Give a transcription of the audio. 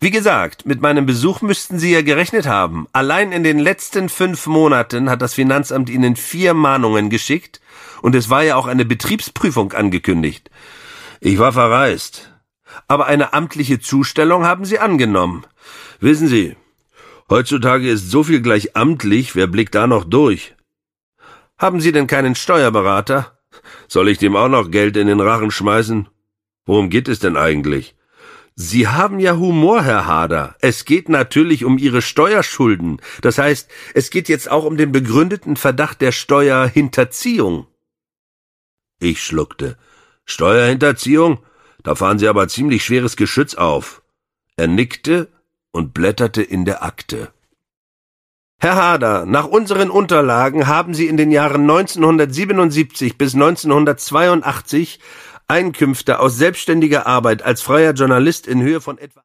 Wie gesagt, mit meinem Besuch müssten Sie ja gerechnet haben. Allein in den letzten 5 Monaten hat das Finanzamt Ihnen 4 Mahnungen geschickt und es war ja auch eine Betriebsprüfung angekündigt. Ich war verreist. Aber eine amtliche Zustellung haben Sie angenommen. Wissen Sie, heutzutage ist so viel gleich amtlich, wer blickt da noch durch? Haben Sie denn keinen Steuerberater? Soll ich dem auch noch Geld in den Rachen schmeißen? Worum geht es denn eigentlich? Sie haben ja Humor, Herr Hader. Es geht natürlich um Ihre Steuerschulden. Das heißt, es geht jetzt auch um den begründeten Verdacht der Steuerhinterziehung. Ich schluckte. Steuerhinterziehung? Da fahren Sie aber ziemlich schweres Geschütz auf. Er nickte und blätterte in der Akte. Herr Hader, nach unseren Unterlagen haben Sie in den Jahren 1977 bis 1982 Einkünfte aus selbstständiger Arbeit als freier Journalist in Höhe von etwa